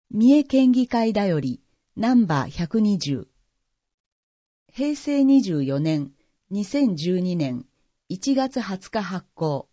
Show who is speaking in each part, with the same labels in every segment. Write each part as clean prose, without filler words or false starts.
Speaker 1: 三重県議会だよりナンバー120。平成24年、2012年1月20日発行。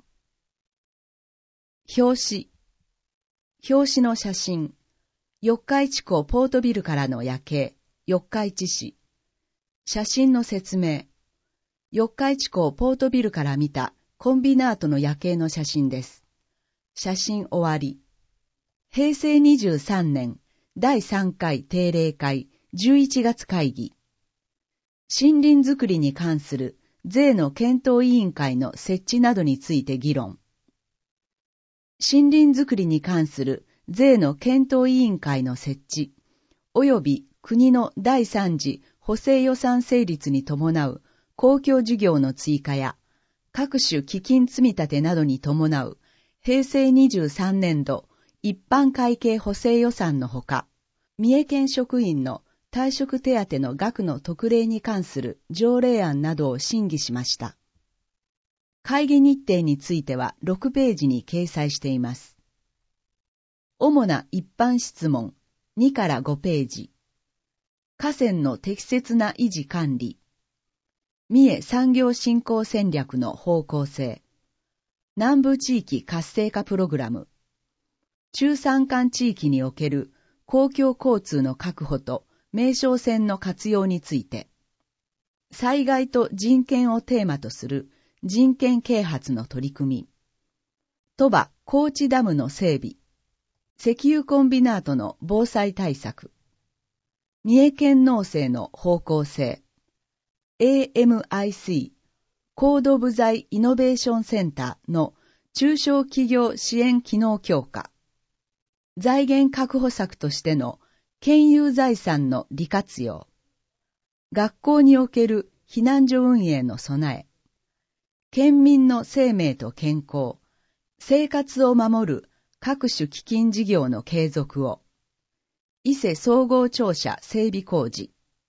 Speaker 1: 表紙の写真。四日市港ポートビルからの夜景、四日市市。写真の説明。四日市港ポートビルから見たコンビナートの夜景の写真です。写真終わり。平成23年第3回定例会11月会議。森林づくりに関する税の検討委員会の設置などについて議論。森林づくりに関する税の検討委員会の設置、及び国の第3次補正予算成立に伴う公共事業の追加や各種基金積立などに伴う平成23年度一般会計補正予算のほか、三重県職員の退職手当の額の特例に関する条例案などを審議しました。会議日程については6ページに掲載しています。主な一般質問2から5ページ。河川の適切な維持管理。三重産業振興戦略の方向性。南部地域活性化プログラム。中山間地域における公共交通の確保と名称線の活用について。災害と人権をテーマとする人権啓発の取り組み。鳥羽高知ダムの整備。石油コンビナートの防災対策。三重県農政の方向性。AMIC 高度部材イノベーションセンターの中小企業支援機能強化。財源確保策としての県有財産の利活用。学校における避難所運営の備え。県民の生命と健康、生活を守る各種基金事業の継続を。伊勢総合庁舎整備工事。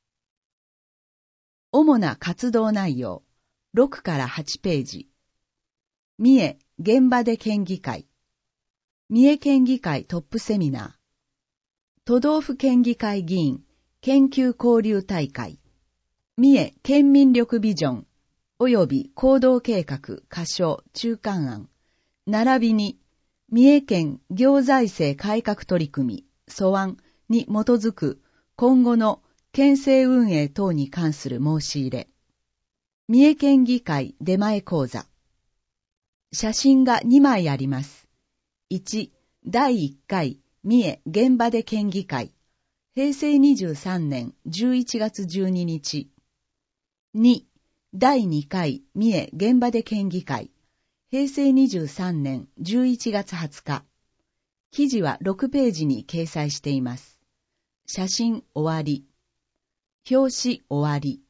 Speaker 1: 主な活動内容、6から8ページ。三重現場で県議会。三重県議会トップセミナー。都道府県議会議員研究交流大会。三重県民力ビジョン及び行動計画仮称中間案。並びに三重県行財政改革取り組み素案に基づく今後の県政運営等に関する申し入れ。三重県議会出前講座。写真が2枚あります。1、第1回三重現場で県議会。平成23年11月12日。2、第2回三重現場で県議会。平成23年11月20日。記事は6ページに掲載しています。写真終わり。表紙終わり。